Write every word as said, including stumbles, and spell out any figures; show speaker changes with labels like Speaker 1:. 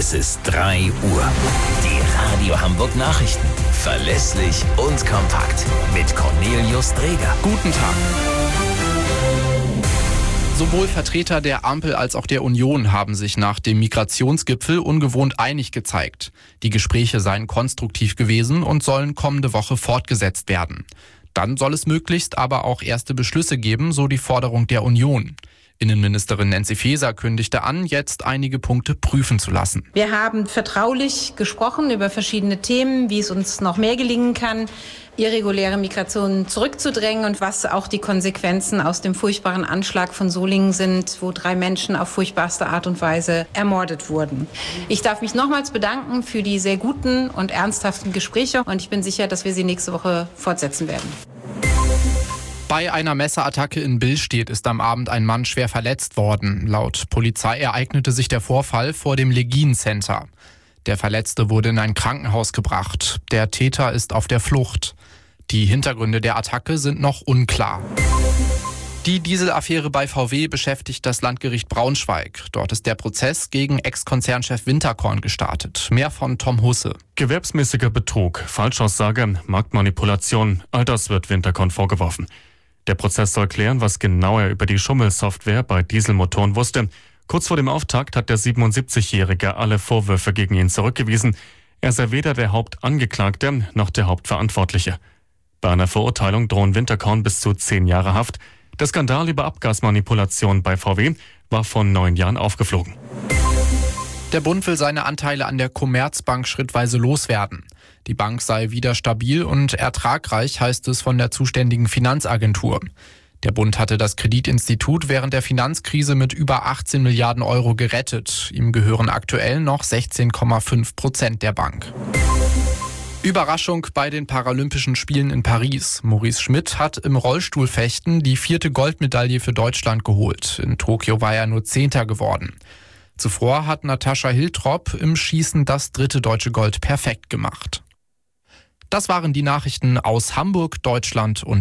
Speaker 1: Es ist drei Uhr. Die Radio Hamburg Nachrichten. Verlässlich und kompakt. Mit Cornelius Dreger.
Speaker 2: Guten Tag. Sowohl Vertreter der Ampel als auch der Union haben sich nach dem Migrationsgipfel ungewohnt einig gezeigt. Die Gespräche seien konstruktiv gewesen und sollen kommende Woche fortgesetzt werden. Dann soll es möglichst aber auch erste Beschlüsse geben, so die Forderung der Union. Innenministerin Nancy Faeser kündigte an, jetzt einige Punkte prüfen zu lassen.
Speaker 3: Wir haben vertraulich gesprochen über verschiedene Themen, wie es uns noch mehr gelingen kann, irreguläre Migration zurückzudrängen und was auch die Konsequenzen aus dem furchtbaren Anschlag von Solingen sind, wo drei Menschen auf furchtbarste Art und Weise ermordet wurden. Ich darf mich nochmals bedanken für die sehr guten und ernsthaften Gespräche und ich bin sicher, dass wir sie nächste Woche fortsetzen werden.
Speaker 2: Bei einer Messerattacke in Billstedt ist am Abend ein Mann schwer verletzt worden. Laut Polizei ereignete sich der Vorfall vor dem Legin Center. Der Verletzte wurde in ein Krankenhaus gebracht. Der Täter ist auf der Flucht. Die Hintergründe der Attacke sind noch unklar. Die Dieselaffäre bei V W beschäftigt das Landgericht Braunschweig. Dort ist der Prozess gegen Ex-Konzernchef Winterkorn gestartet. Mehr von Tom Husse.
Speaker 4: Gewerbsmäßiger Betrug, Falschaussage, Marktmanipulation, all das wird Winterkorn vorgeworfen. Der Prozess soll klären, was genau er über die Schummelsoftware bei Dieselmotoren wusste. Kurz vor dem Auftakt hat der siebenundsiebzigjährige alle Vorwürfe gegen ihn zurückgewiesen. Er sei weder der Hauptangeklagte noch der Hauptverantwortliche. Bei einer Verurteilung drohen Winterkorn bis zu zehn Jahre Haft. Der Skandal über Abgasmanipulation bei V W war vor neun Jahren aufgeflogen.
Speaker 2: Der Bund will seine Anteile an der Commerzbank schrittweise loswerden. Die Bank sei wieder stabil und ertragreich, heißt es von der zuständigen Finanzagentur. Der Bund hatte das Kreditinstitut während der Finanzkrise mit über achtzehn Milliarden Euro gerettet. Ihm gehören aktuell noch sechzehn Komma fünf Prozent der Bank. Überraschung bei den Paralympischen Spielen in Paris. Maurice Schmidt hat im Rollstuhlfechten die vierte Goldmedaille für Deutschland geholt. In Tokio war er nur Zehnter geworden. Zuvor hat Natascha Hiltrop im Schießen das dritte deutsche Gold perfekt gemacht. Das waren die Nachrichten aus Hamburg, Deutschland und